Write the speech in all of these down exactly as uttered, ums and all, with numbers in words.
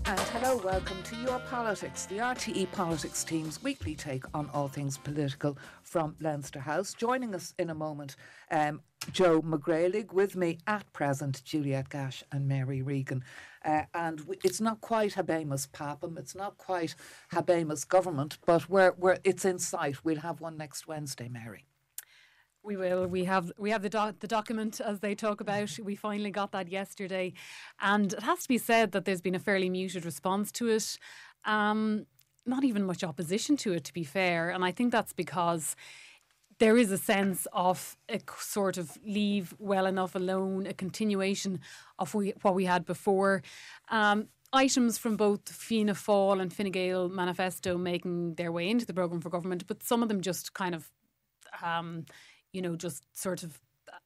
And hello, welcome to Your Politics, the R T E Politics team's weekly take on all things political from Leinster House. Joining us in a moment, um, Joe McGraillig, with me at present, Juliet Gash and Mary Regan. Uh, and w- it's not quite Habemus Papam, it's not quite Habemus Government, but we're, we're, it's in sight. We'll have one next Wednesday, Mary. We will. We have we have the doc, the document, as they talk about. We finally got that yesterday. And it has to be said that there's been a fairly muted response to it. Um, not even much opposition to it, to be fair. And I think that's because there is a sense of a sort of leave well enough alone, a continuation of we, what we had before. Um, items from both Fianna Fáil and Fine Gael manifesto making their way into the programme for government, but some of them just kind of... Um, you know, just sort of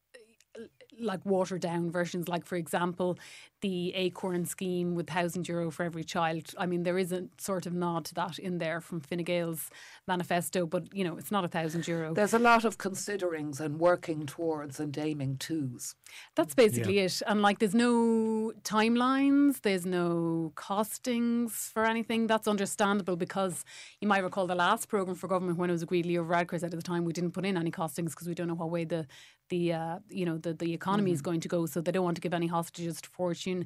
uh, like watered down versions, like, for example, the Acorn scheme with one thousand euro for every child. I mean, there is a sort of nod to that in there from Fine Gael's manifesto, but, you know, it's not one thousand euro. There's a lot of considerings and working towards and aiming twos. That's basically yeah. it. And, like, there's no timelines, there's no costings for anything. That's understandable because you might recall the last programme for government when it was agreed, Leo Varadkar said at the time, we didn't put in any costings because we don't know what way the, the uh, you know, the, the economy mm-hmm. is going to go, so they don't want to give any hostages to fortune.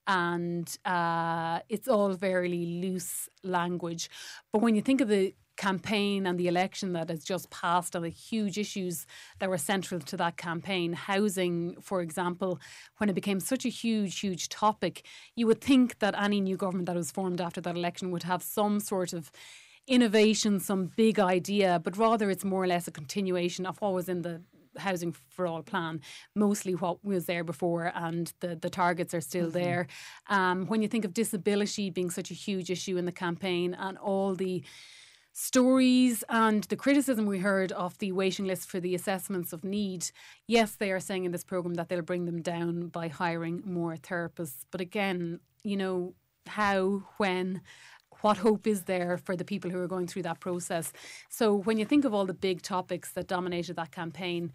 And uh, it's all very loose language. But when you think of the campaign and the election that has just passed and the huge issues that were central to that campaign, housing, for example, when it became such a huge, huge topic, you would think that any new government that was formed after that election would have some sort of innovation, some big idea, but rather it's more or less a continuation of what was in the Housing for All plan, mostly what was there before, and the, the targets are still mm-hmm. there. Um, when you think of disability being such a huge issue in the campaign and all the stories and the criticism we heard of the waiting list for the assessments of need, yes, they are saying in this programme that they'll bring them down by hiring more therapists. But again, you know, how, when, what hope is there for the people who are going through that process? So when you think of all the big topics that dominated that campaign,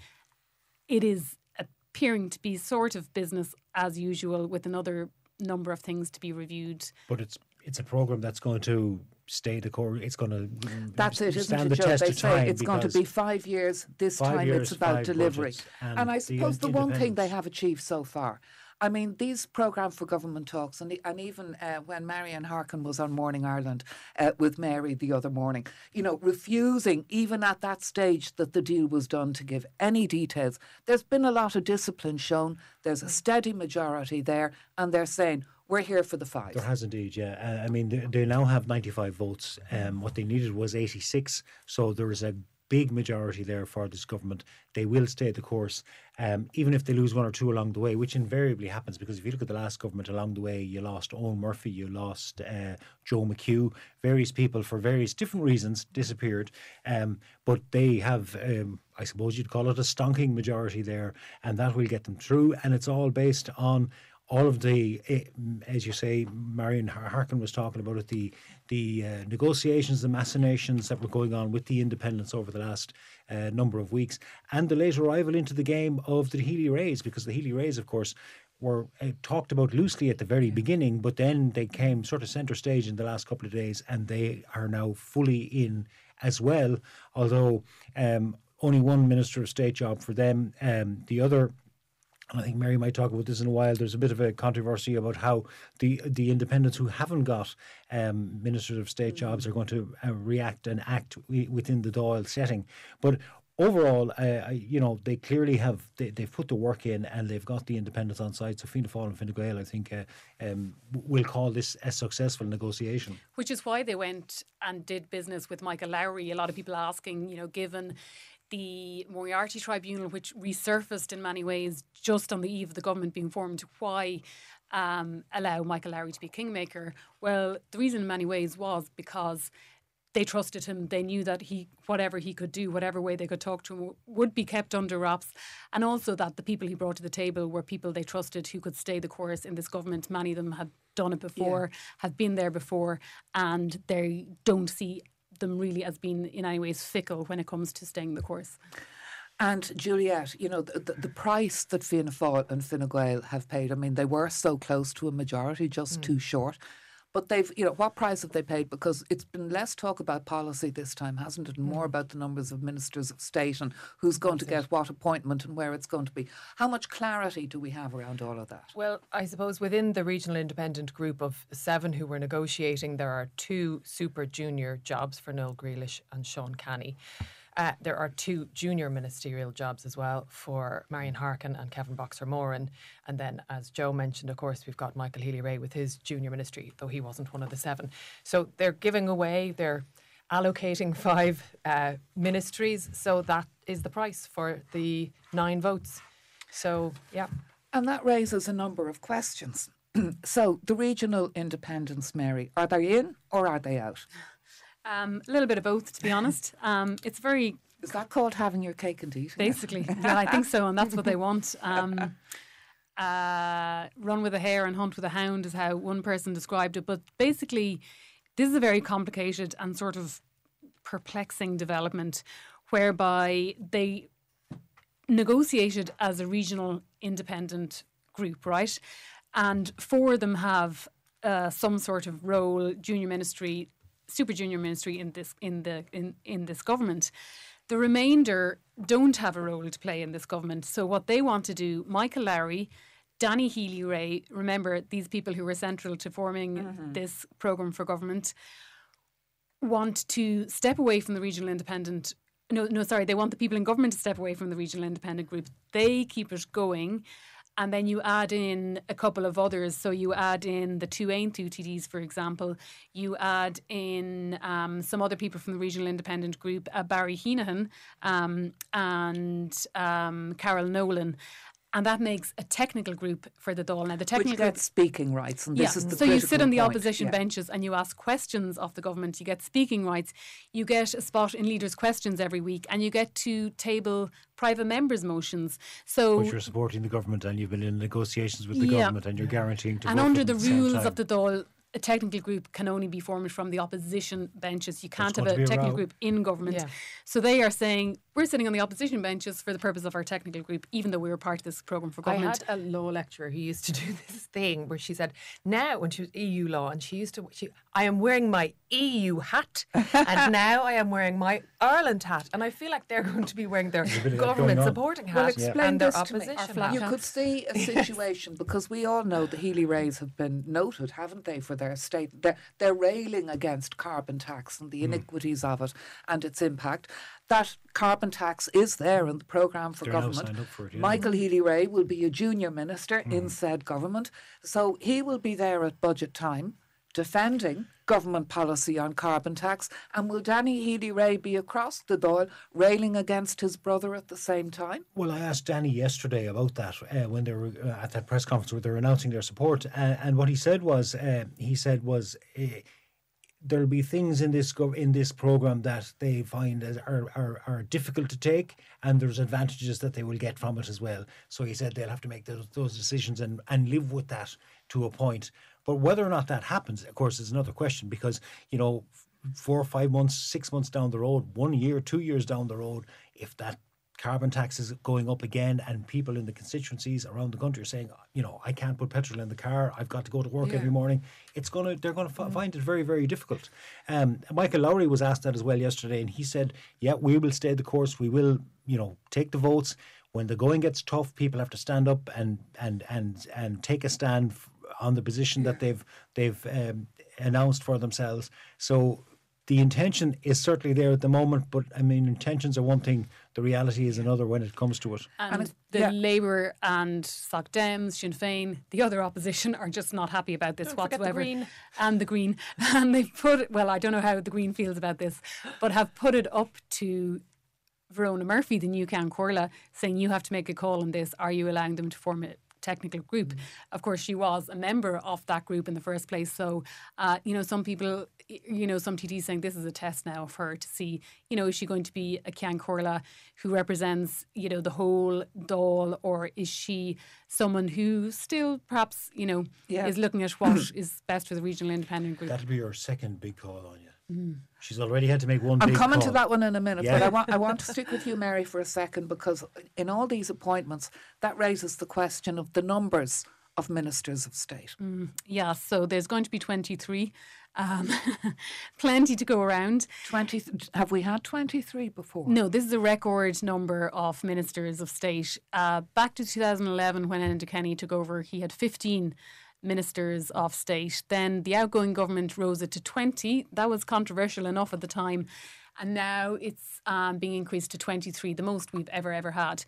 it is appearing to be sort of business as usual with another number of things to be reviewed. But it's it's a programme that's going to stay the core. It's going to that's it, stand isn't the it, Joe? test They of time. say it's going to be five years. This five time years, it's about delivery. And, and I suppose the, the one thing they independence. have achieved so far, I mean, these programme for government talks, and, and even uh, when Marianne Harkin was on Morning Ireland uh, with Mary the other morning, you know, refusing even at that stage that the deal was done to give any details. There's been a lot of discipline shown. There's a steady majority there, and they're saying, we're here for the five. There has indeed, yeah. Uh, I mean, they, they now have ninety-five votes. Um, what they needed was eighty-six, so there is a big majority there for this government. They will stay the course, um, even if they lose one or two along the way, which invariably happens, because if you look at the last government along the way, you lost Owen Murphy, you lost uh, Joe McHugh, various people for various different reasons disappeared, um, but they have, um, I suppose you'd call it a stonking majority there, and that will get them through, and it's all based on all of the, as you say, Marion Harkin was talking about it, the the uh, negotiations, the machinations that were going on with the independents over the last uh, number of weeks, and the late arrival into the game of the Healy-Raes, because the Healy-Raes, of course, were uh, talked about loosely at the very beginning, but then they came sort of centre stage in the last couple of days, and they are now fully in as well, although um, only one Minister of State job for them. Um, the other... I think Mary might talk about this in a while. There's a bit of a controversy about how the the independents who haven't got um, Ministers of State jobs are going to uh, react and act w- within the Dáil setting. But overall, uh, you know, they clearly have, they, they've put the work in and they've got the independents on side. So Fianna Fáil and Fine Gael, I think, uh, um, will call this a successful negotiation. Which is why they went and did business with Michael Lowry. A lot of people asking, you know, given the Moriarty Tribunal, which resurfaced in many ways just on the eve of the government being formed, why um, allow Michael Lowry to be kingmaker? Well, the reason in many ways was because they trusted him. They knew that he, whatever he could do, whatever way they could talk to him, would be kept under wraps. And also that the people he brought to the table were people they trusted who could stay the course in this government. Many of them had done it before, yeah. have been there before, and they don't see them really as being in any ways fickle when it comes to staying the course. And Juliet, you know, the, the, the price that Fianna Fáil and Fine Gael have paid, I mean, they were so close to a majority, just mm. too short. But they've, you know, what price have they paid? Because it's been less talk about policy this time, hasn't it? And more about the numbers of ministers of state and who's going That's to get it. what appointment and where it's going to be. How much clarity do we have around all of that? Well, I suppose within the regional independent group of seven who were negotiating, there are two super junior jobs for Noel Grealish and Sean Canny. Uh, there are two junior ministerial jobs as well for Marion Harkin and Kevin Boxer-Moran. And then, as Joe mentioned, of course, we've got Michael Healy-Rae with his junior ministry, though he wasn't one of the seven. So they're giving away, they're allocating five uh, ministries. So that is the price for the nine votes. So, yeah. And that raises a number of questions. So the regional independents, Mary, are they in or are they out? Um, a little bit of both, to be honest. Um, it's very Is that called having your cake and eating it? basically, yeah, I think so, and that's what they want. Um, uh, run with a hare and hunt with a hound is how one person described it. But basically, this is a very complicated and sort of perplexing development, whereby they negotiated as a regional independent group, right? And four of them have uh, some sort of role, junior ministry, super junior ministry in this in the in, in this government. The remainder don't have a role to play in this government. So what they want to do, Michael Lowry, Danny Healy-Rae, remember these people who were central to forming mm-hmm. this programme for government, want to step away from the regional independent. No, no, sorry, they want the people in government to step away from the regional independent group. They keep it going. And then you add in a couple of others. So you add in the two Aontú T Ds, for example. You add in um, some other people from the regional independent group, uh, Barry Heenahan um, and um, Carol Nolan. And that makes a technical group for the Dáil. Now, the technical Which gets speaking rights, and this yeah. is the So you sit on the point. opposition yeah. benches and you ask questions of the government. You get speaking rights. You get a spot in Leaders' Questions every week, and you get to table private members' motions. So, but you're supporting the government, and you've been in negotiations with the yeah. government, and you're guaranteeing to. And vote under for the them at same rules time. of the Dáil, a technical group can only be formed from the opposition benches. You can't have going to a be a technical row. group in government. Yeah. So they are saying, we're sitting on the opposition benches for the purpose of our technical group, even though we were part of this programme for government. I had a law lecturer who used to do this thing where she said, now when she was E U law, and she used to, she, I am wearing my E U hat, and now I am wearing my Ireland hat. And I feel like they're going to be wearing their bit of that government going on. supporting hat Well, explain and their this to me. opposition Our flat hat. You hats. could see a situation, because we all know the Healy-Raes have been noted, haven't they, for their state. They're, they're railing against carbon tax and the iniquities of it and its impact. That carbon tax is there in the programme for They're now government. signed up for it, yeah. Michael Healy-Rae will be a junior minister in said government. So he will be there at budget time defending government policy on carbon tax. And will Danny Healy-Rae be across the Dáil railing against his brother at the same time? Well, I asked Danny yesterday about that uh, when they were uh, at that press conference where they were announcing their support, uh, and what he said was, uh, he said was. Uh, There'll be things in this go- in this program that they find as are, are are difficult to take, and there's advantages that they will get from it as well. So he said they'll have to make those, those decisions and, and live with that to a point. But whether or not that happens, of course, is another question, because, you know, four, five months, six months down the road, one year, two years down the road, if that carbon tax is going up again and people in the constituencies around the country are saying, you know, I can't put petrol in the car, I've got to go to work Yeah. every morning, it's going to they're going to f- find it very, very difficult. Um, Michael Lowry was asked that as well yesterday, and he said, yeah, we will stay the course, we will, you know, take the votes. When the going gets tough, people have to stand up and and and and take a stand f- on the position that they've they've um, announced for themselves. So the intention is certainly there at the moment, but I mean, intentions are one thing, the reality is another when it comes to it. And, And it- the yeah. Labour and Soc Dems, Sinn Féin, the other opposition are just not happy about this Don't forget the whatsoever. Green. And the Green. And they've put it, well, I don't know how the Green feels about this, but have put it up to Verona Murphy, the new Count Corla, saying you have to make a call on this. Are you allowing them to form a technical group? Mm. Of course, she was a member of that group in the first place. So, uh, you know, some people, you know, some T Ds saying this is a test now of her to see, you know, is she going to be a Cian Corla who represents, you know, the whole Dáil, or is she someone who still perhaps, you know, Yeah. is looking at what is best for the regional independent group? That'll be your second big call on you. Mm. She's already had to make one I'm big coming call. to that one in a minute, Yeah. but I want I want to stick with you, Mary, for a second, because in all these appointments, that raises the question of the numbers of ministers of state? Mm, yeah, so there's going to be twenty-three. Um, plenty to go around. twenty. Have we had twenty-three before? No, this is a record number of ministers of state. Uh, back to two thousand eleven, when Enda Kenny took over, he had fifteen ministers of state. Then the outgoing government rose it to twenty. That was controversial enough at the time. And now it's um, being increased to twenty-three, the most we've ever, ever had.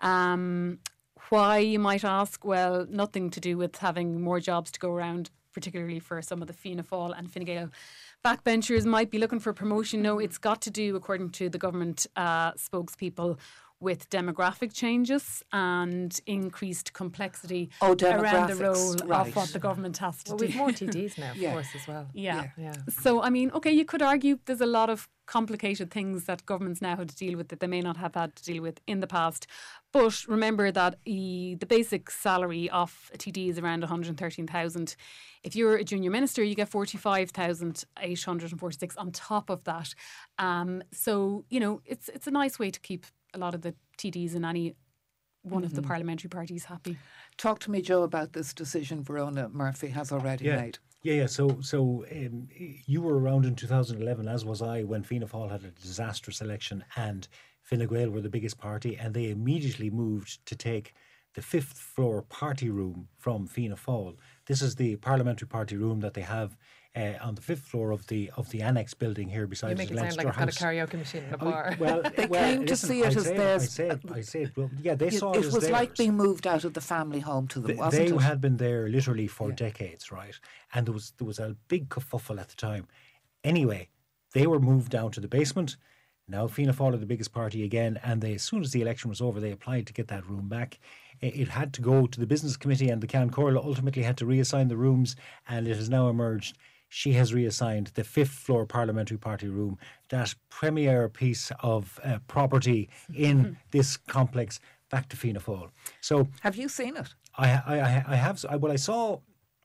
Um, why, you might ask? Well, nothing to do with having more jobs to go around, particularly for some of the Fianna Fáil and Fine Gael backbenchers might be looking for promotion. No, it's got to do, according to the government uh, spokespeople, with demographic changes and increased complexity Oh, around the demographics, role right. of what the government has to Well, do. we've more T Ds now, of Yeah. course, as well. Yeah. Yeah. So, I mean, okay, you could argue there's a lot of complicated things that governments now have to deal with that they may not have had to deal with in the past. But remember that e, the basic salary of a T D is around one hundred thirteen thousand. If you're a junior minister, you get forty-five thousand eight hundred forty-six on top of that. Um, so, you know, it's it's a nice way to keep a lot of the T Ds in any one Mm-hmm. of the parliamentary parties happy. Talk to me, Joe, about this decision Verona Murphy has already Yeah. made. Yeah, yeah. So, so um, you were around in two thousand eleven, as was I, when Fianna Fáil had a disastrous election, and Fine Gael were the biggest party, and they immediately moved to take the fifth floor party room from Fianna Fáil. This is the parliamentary party room that they have uh, on the fifth floor of the of the annex building here beside You make it sound Leinster like I've got House. a karaoke machine in a Oh, bar. well, They well, came to listen, see it I as said, theirs. I said, I said, well, yeah, they It, saw it, it as was like theirs. being moved out of the family home to them, Th- wasn't they it? had been there literally for Yeah. decades, right? And there was there was a big kerfuffle at the time. Anyway, they were moved down to the basement. Now Fianna Fáil are the biggest party again, and they, as soon as the election was over, they applied to get that room back. It, it had to go to the business committee, and the Ceann Comhairle ultimately had to reassign the rooms, and it has now emerged. She has reassigned the fifth floor parliamentary party room, that premier piece of uh, property in this complex, back to Fianna Fáil. So Have you seen it? I, I, I I have. I, well, I saw.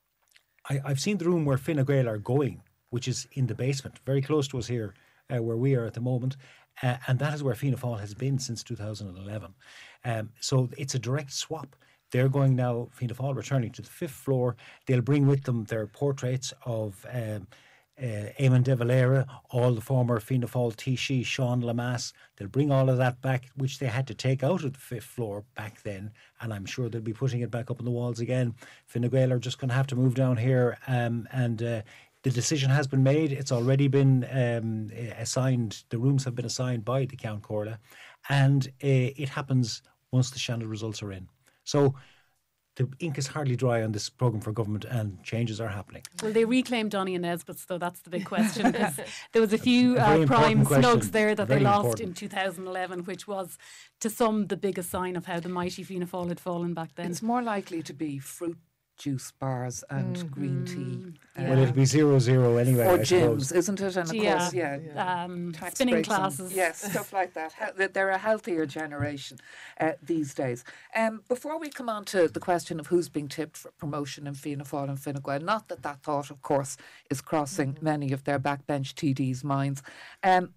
I, I've seen the room where Fine Gael are going, which is in the basement, very close to us here, uh, where we are at the moment, uh, and that is where Fianna Fáil has been since two thousand eleven. Um, so it's a direct swap. They're going now, Fianna Fáil returning to the fifth floor. They'll bring with them their portraits of um, uh, Eamon de Valera, all the former Fianna Fáil Taoiseach, Sean Lamass. They'll bring all of that back, which they had to take out of the fifth floor back then, and I'm sure they'll be putting it back up on the walls again. Fine Gael are just going to have to move down here, um, and uh, the decision has been made. It's already been um, assigned. The rooms have been assigned by the Ceann Comhairle, and uh, it happens once the Shannon results are in. So the ink is hardly dry on this programme for government, and changes are happening. Will they reclaim Donny and Nesbitt, though? That's the big question. 'Cause there was a few A very uh, prime important snugs question. there that Very they lost important. in two thousand eleven, which was, to some, the biggest sign of how the mighty Fianna Fáil had fallen back then. It's more likely to be fruit juice bars and Mm-hmm. green tea. Yeah. Well, it'll be zero zero anyway, Or I suppose. gyms, isn't it? And of Yeah. course, yeah. Um, tax spinning breaks and- classes. yes, stuff like that. He- They're a healthier generation uh, these days. Um, before we come on to the question of who's being tipped for promotion in Fianna Fáil and Fine Gael, not that that thought, of course, is crossing many of their backbench T Ds' minds. Um,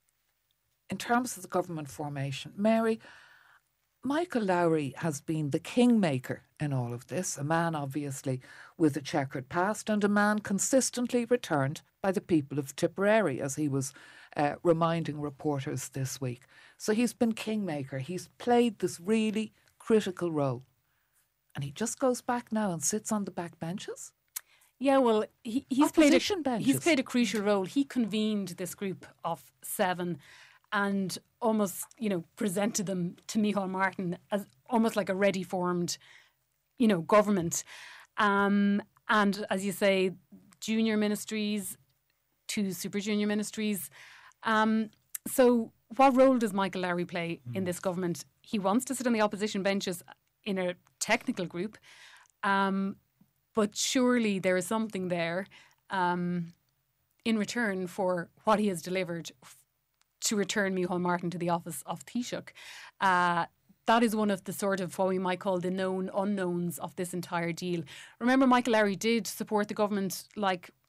in terms of the government formation, Mary, Michael Lowry has been the kingmaker in all of this, a man obviously with a checkered past and a man consistently returned by the people of Tipperary, as he was uh, reminding reporters this week. So he's been kingmaker. He's played this really critical role. And he just goes back now and sits on the back benches? Yeah, well, he, he's played a, Opposition benches. he's played a crucial role. He convened this group of seven and almost, you know, presented them to Micheál Martin as almost like a ready formed, you know, government. Um, and as you say, junior ministries, two super junior ministries. Um, so what role does Michael Lowry play in this government? He wants to sit on the opposition benches in a technical group. Um, but surely there is something there um, in return for what he has delivered f- to return Micheál Martin to the office of Taoiseach. Uh, that is one of the sort of what we might call the known unknowns of this entire deal. Remember, Michael Lowry did support the government like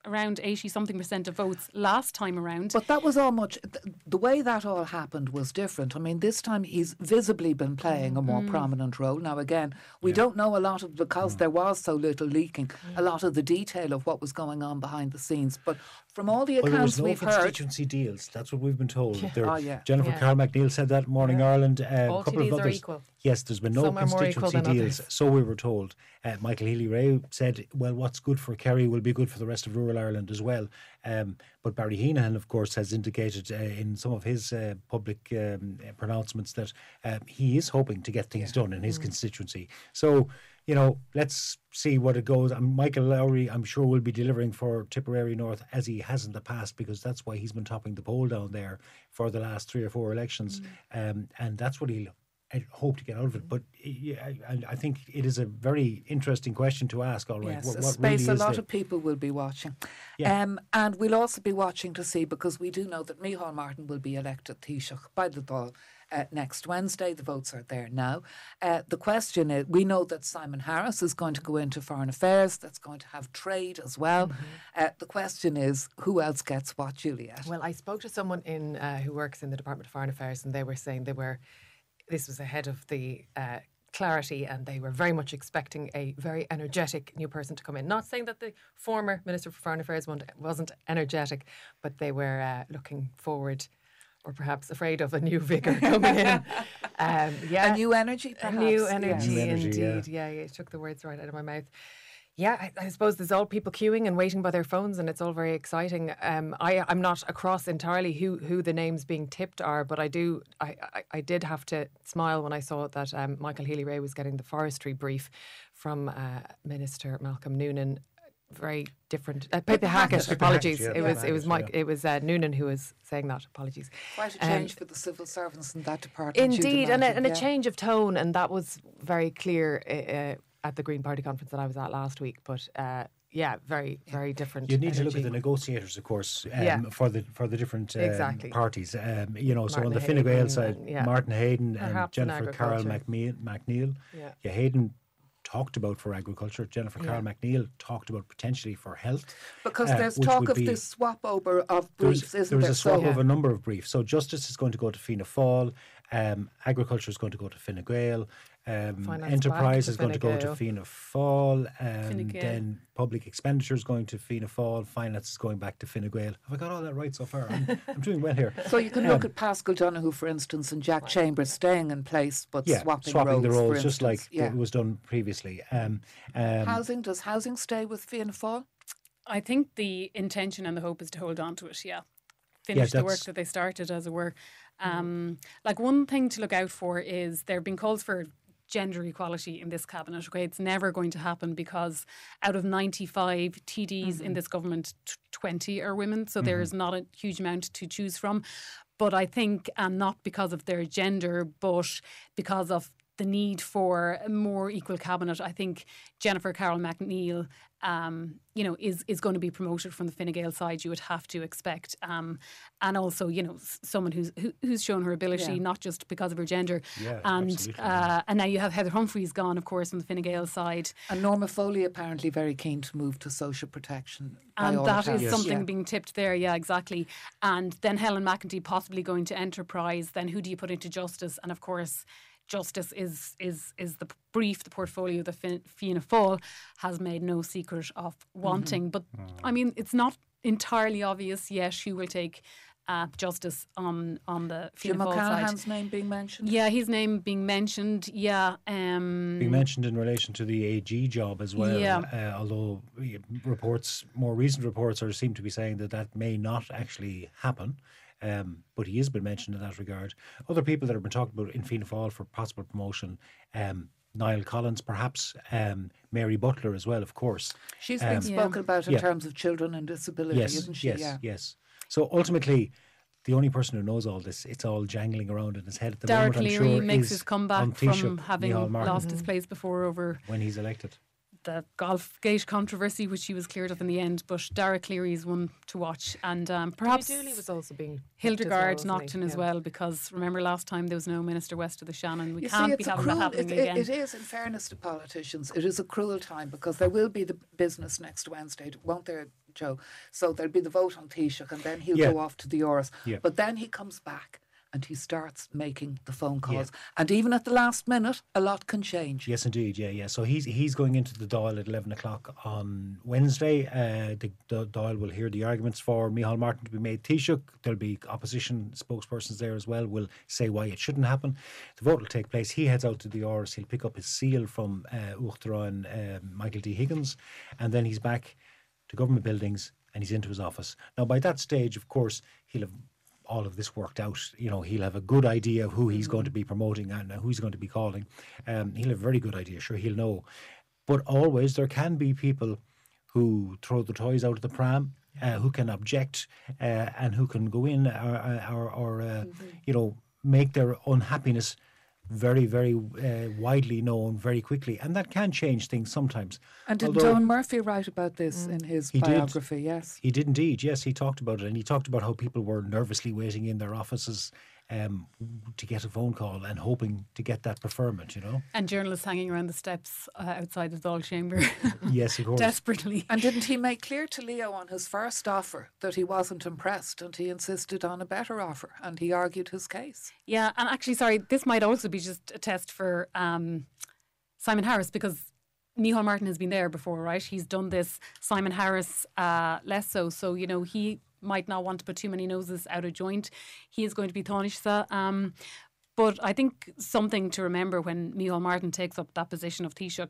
around eighty something percent of votes last time around. But that was all much, th- the way that all happened was different. I mean, this time he's visibly been playing a more Mm. prominent role. Now, again, we don't know a lot of, because Mm. there was so little leaking, a lot of the detail of what was going on behind the scenes. But from all the Well, there was accounts no we've heard, constituency deals. That's what we've been told. There- Oh, yeah. Jennifer Yeah. Carl McNeil said that Morning Ireland. Uh, All a couple of T Ds are others. equal. Yes, there's been no Some are more equal constituency than deals. others. So we were told. Uh, Michael Healy-Rae said, well, what's good for Kerry will be good for the rest of rural Ireland as well. Um, but Barry Heenan, of course, has indicated uh, in some of his uh, public um, pronouncements that uh, he is hoping to get things done in his constituency. So, you know, let's see what it goes. Um, Michael Lowry, I'm sure, will be delivering for Tipperary North as he has in the past, because that's why he's been topping the poll down there for the last three or four elections. Um, and that's what he'll I hope to get out of it. But yeah, I, I think it is a very interesting question to ask, all right. yes, what, a what space really a is lot the- of people will be watching. Yeah. Um, and we'll also be watching to see, because we do know that Micheál Martin will be elected Taoiseach by the Dáil uh, next Wednesday. The votes are there now. Uh, the question is, we know that Simon Harris is going to go into Foreign Affairs. That's going to have trade as well. Uh, the question is, who else gets what, Juliet? Well, I spoke to someone in uh, who works in the Department of Foreign Affairs, and they were saying they were. This was ahead of the uh, clarity, and they were very much expecting a very energetic new person to come in. Not saying that the former Minister for Foreign Affairs wasn't, wasn't energetic, but they were uh, looking forward, or perhaps afraid of, a new vigour coming in. Um, yeah, A new energy, perhaps? a new yes. energy, New energy, indeed. Yeah. yeah, you took the words right out of my mouth. Yeah, I, I suppose there's all people queuing and waiting by their phones, and it's all very exciting. Um, I, I'm not across entirely who, who the names being tipped are, but I do. I, I, I did have to smile when I saw that um, Michael Healy-Rae was getting the forestry brief from uh, Minister Malcolm Noonan. Very different. Uh, Pippa Hackett. Pippa Apologies. Hackett, yeah, it was Pippa it was Hackett, Mike. yeah. It was uh, Noonan who was saying that. Apologies. Quite a Um, change for the civil servants in that department. you'd Indeed, and a, imagine, and a yeah. change of tone, and that was very clear uh, uh, at the Green Party conference that I was at last week. But uh, yeah, very, very different. You need to look at energy. the negotiators, of course, um, Yeah. for the for the different um, Exactly. parties. Um, you know, so on Martin the Fine Gael Hayden side, and- yeah. Martin Hayden and Perhaps in Jennifer Carroll agriculture. McNeil. McNeil. Yeah. Yeah, Hayden talked about for agriculture. Jennifer Carroll McNeil talked about potentially for health. Because uh, there's which talk would of be- this swap over of There was, briefs, isn't there was there? a swap So- of a number of briefs. So justice is going to go to Fianna Fáil, um, agriculture is going to go to Fine Gael, um, Finance enterprise back to is going to Fine go to Gael. Fianna Fáil, Fine um, Gael. then public expenditure is going to Fianna Fáil, finance is going back to Fine Gael. Have I got all that right so far? I'm, I'm doing well here. So you can look Um, at Pascal Donoghue, for instance, and Jack Chambers staying in place, but Yeah, swapping, swapping roles, the for roles, just like instance. yeah. it was done previously. Um, um, Housing, does housing stay with Fianna Fáil? I think the intention and the hope is to hold on to it, yeah. Finish the work that's- that they started, as it were. Um, like, one thing to look out for is there have been calls for gender equality in this cabinet. Okay, it's never going to happen because out of ninety-five T Ds in this government, t- twenty are women, so there is not a huge amount to choose from. But I think, and not because of their gender, but because of the need for a more equal cabinet, I think Jennifer Carroll McNeil, um, you know, is is going to be promoted from the Fine Gael side. You would have to expect, um, and also, you know, s- someone who's who, who's shown her ability, Yeah. not just because of her gender. Yeah, and absolutely, uh, and now you have Heather Humphreys gone, of course, from the Fine Gael side, And Norma Foley apparently very keen to move to social protection. by and all that is accounts. something Yeah. being tipped there. Yeah, exactly. And then Helen McEntee possibly going to Enterprise. Then who do you put into Justice? And of course, Justice is is is the brief, the portfolio that Fin- Fianna Fáil has made no secret of wanting. But I mean, it's not entirely obvious yet who will take uh, Justice on on the Jim Fianna Fáil side. O'Callaghan's name being mentioned. Yeah, his name being mentioned. Yeah, um, being mentioned in relation to the A G job as well. Yeah. Uh, although uh, reports, more recent reports, are seem to be saying that that may not actually happen. Um, but he has been mentioned in that regard. Other people that have been talked about in Fianna Fáil for possible promotion, um, Niall Collins, perhaps, um, Mary Butler as well, of course. She's been Um, spoken about in yeah. terms of children and disability, Yes, isn't she? yes, yeah. yes. So ultimately, the only person who knows all this, it's all jangling around in his head at the Derek moment. I'm Leary sure makes is his comeback on from Taoiseach having Micheál Martin lost his place before over when he's elected. the Golf Gate controversy, which he was cleared of in the end. But Derek Cleary is one to watch, and um, perhaps Dooley was also being Hildegard tipped as well, knocked wasn't in he? as Yeah. well, because remember last time there was no minister west of the Shannon. We You can't see, be it's a having cruel, that happening it, again. it is, in fairness to politicians, it is a cruel time because there will be the business next Wednesday, won't there, Joe. So there'll be the vote on Taoiseach, and then he'll Yeah. go off to the Áras. Yeah. But then he comes back and he starts making the phone calls. Yeah. And even at the last minute, a lot can change. Yes, indeed. Yeah, yeah. So he's he's going into the Dáil at eleven o'clock on Wednesday. Uh, the, the Dáil will hear the arguments for Micheál Martin to be made Taoiseach. There'll be opposition spokespersons there as well. Will say why it shouldn't happen. The vote will take place. He heads out to the Áras. He'll pick up his seal from uh, Uachtaráin, uh, Michael D. Higgins, and then he's back to government buildings and he's into his office. Now, by that stage, of course, he'll have all of this worked out. You know, he'll have a good idea of who he's going to be promoting and who he's going to be calling. Um, he'll have a very good idea, sure, he'll know. But always there can be people who throw the toys out of the pram, uh, who can object uh, and who can go in or, or, or uh, mm-hmm. you know, make their unhappiness very, very uh, widely known very quickly. And that can change things sometimes. And did Although, Don Murphy write about this mm, in his biography? Did. Yes. He did indeed, yes. He talked about it. And he talked about how people were nervously waiting in their offices um, to get a phone call and hoping to get that preferment, you know. And journalists hanging around the steps uh, outside the Dáil chamber. Yes, of course. Desperately. And didn't he make clear to Leo on his first offer that he wasn't impressed and he insisted on a better offer and he argued his case? Yeah, and actually, sorry, this might also be just a test for um, Simon Harris, because Micheál Martin has been there before, right? He's done this. Simon Harris uh, less so. So, you know, he might not want to put too many noses out of joint. He is going to be Taoiseach. Um, but I think something to remember when Micheál Martin takes up that position of Taoiseach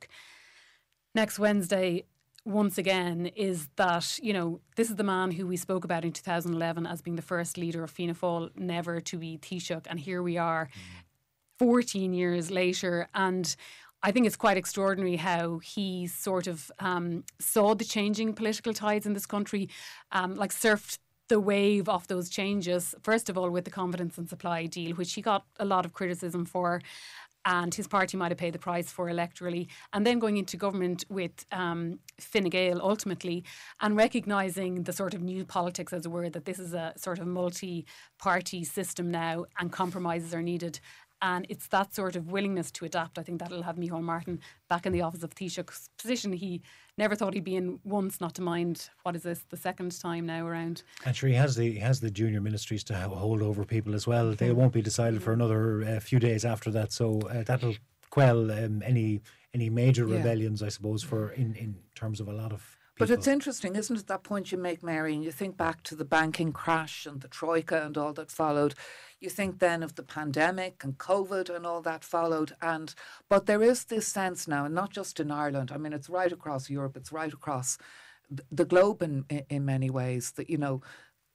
next Wednesday, once again, is that, you know, this is the man who we spoke about in two thousand eleven as being the first leader of Fianna Fáil never to be Taoiseach. And here we are fourteen years later. And I think it's quite extraordinary how he sort of um, saw the changing political tides in this country, um, like surfed the wave of those changes, first of all with the confidence and supply deal, which he got a lot of criticism for, and his party might have paid the price for electorally, and then going into government with um, Fine Gael ultimately, and recognising the sort of new politics, as it were, that this is a sort of multi-party system now and compromises are needed. And it's that sort of willingness to adapt, I think, that'll have Micheál Martin back in the office of Taoiseach's position he never thought he'd be in once, not to mind, what is this, the second time now around. And sure, he has the he has the junior ministries to hold over people as well. They won't be decided for another uh, few days after that, so uh, that'll quell um, any any major yeah. rebellions, I suppose, for in, in terms of a lot of But it's interesting, isn't it, that point you make, Mary, and you think back to the banking crash and the Troika and all that followed. You think then of the pandemic and COVID and all that followed. And but there is this sense now, and not just in Ireland, I mean, it's right across Europe, it's right across the globe in, in many ways, that, you know,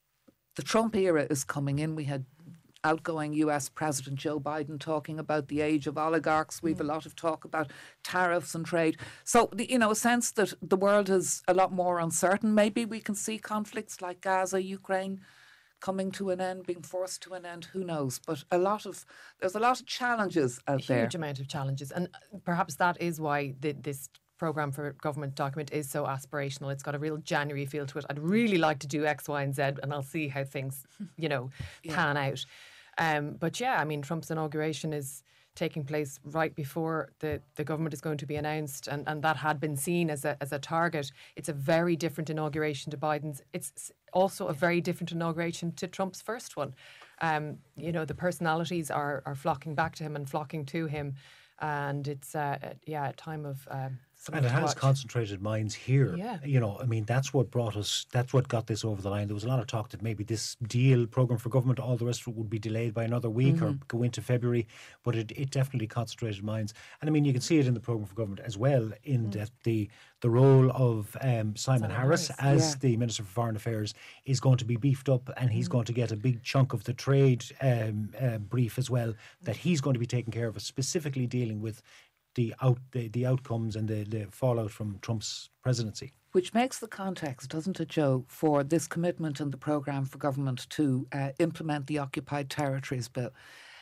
the Trump era is coming in. We had outgoing U S President Joe Biden talking about the age of oligarchs. We've mm. a lot of talk about tariffs and trade. So, you know, a sense that the world is a lot more uncertain. Maybe we can see conflicts like Gaza, Ukraine coming to an end, being forced to an end. Who knows? But a lot of there's a lot of challenges out a there. Huge amount of challenges, and perhaps that is why the, this programme for government document is so aspirational. It's got a real January feel to it. I'd really like to do X, Y and Z, and I'll see how things, you know, yeah. pan out. Um, but yeah, I mean, Trump's inauguration is taking place right before the, the government is going to be announced, and, and that had been seen as a as a target. It's a very different inauguration to Biden's. It's also a very different inauguration to Trump's first one. Um, you know, the personalities are are flocking back to him and flocking to him, and it's uh, yeah, a time of um, and it has watch. concentrated minds here. Yeah. You know, I mean, that's what brought us, that's what got this over the line. There was a lot of talk that maybe this deal, programme for government, all the rest of it would be delayed by another week mm-hmm. or go into February, but it, it definitely concentrated minds. And I mean, you can see it in the programme for government as well, in mm. that the the role of um, Simon, Simon Harris, Harris as yeah. the Minister for Foreign Affairs is going to be beefed up, and he's mm. going to get a big chunk of the trade um, uh, brief as well, that he's going to be taking care of, specifically dealing with the out the, the outcomes and the, the fallout from Trump's presidency. Which makes the context, doesn't it, Joe, for this commitment in the programme for government to uh, implement the Occupied Territories Bill.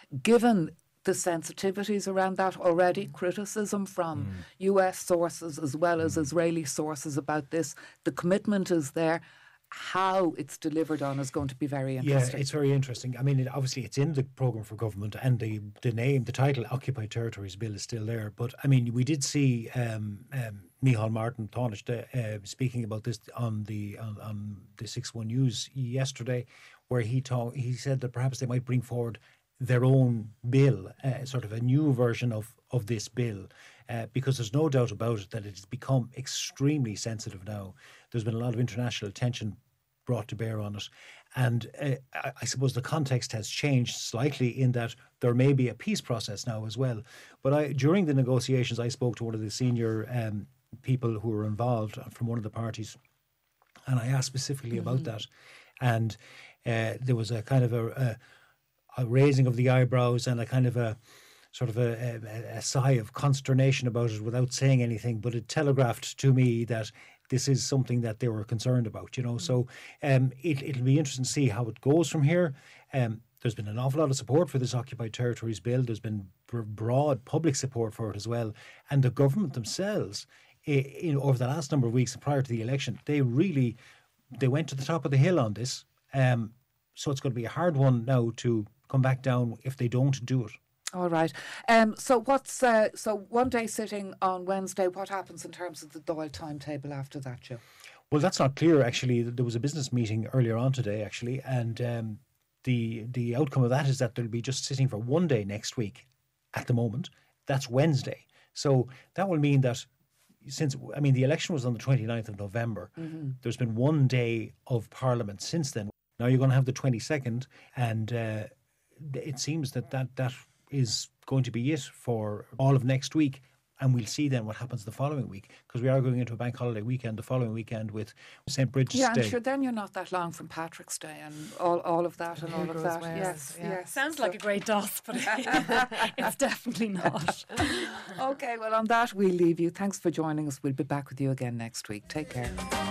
Given the sensitivities around that already, criticism from mm. U S sources as well as mm. Israeli sources about this, the commitment is there. how it's delivered on is going to be very interesting. Yeah, it's very interesting. I mean, it, obviously, it's in the programme for government, and the, the name, the title, Occupied Territories Bill, is still there. But, I mean, we did see um, um, Micheál Martin Taoiseach uh, speaking about this on the on, on the six one News yesterday, where he talk, he said that perhaps they might bring forward their own bill, uh, sort of a new version of, of this bill, uh, because there's no doubt about it that it has become extremely sensitive now. There's been a lot of international attention brought to bear on it. And uh, I, I suppose the context has changed slightly in that there may be a peace process now as well. But I, during the negotiations, I spoke to one of the senior um, people who were involved from one of the parties, and I asked specifically mm-hmm. about that. And uh, there was a kind of a, a, a raising of the eyebrows and a kind of a sort of a, a, a sigh of consternation about it without saying anything, but it telegraphed to me that this is something that they were concerned about, you know. Mm. So um, it, it'll be interesting to see how it goes from here. Um, there's been an awful lot of support for this Occupied Territories Bill. There's been b- broad public support for it as well. And the government themselves, in, over the last number of weeks prior to the election, they really, they went to the top of the hill on this. Um, so it's going to be a hard one now to come back down if they don't do it. All right. Um, so what's uh, so one day sitting on Wednesday? What happens in terms of the Dáil timetable after that, Joe? Well, that's not clear. Actually, there was a business meeting earlier on today, actually, and um, the the outcome of that is that they'll be just sitting for one day next week. At the moment, that's Wednesday. So that will mean that since I mean the election was on the twenty-ninth of November, mm-hmm. there's been one day of Parliament since then. Now you're going to have the twenty-second, and uh, it seems that that that. is going to be it for all of next week, and we'll see then what happens the following week, because we are going into a bank holiday weekend the following weekend with Saint Bridget's yeah, Day. Yeah, I'm sure then you're not that long from Patrick's Day and all, all of that and, and all of that. Wales. Yes, yeah. yes. Sounds so. like a great doss, but it's definitely not. Okay, well on that we'll leave you. Thanks for joining us. We'll be back with you again next week. Take care.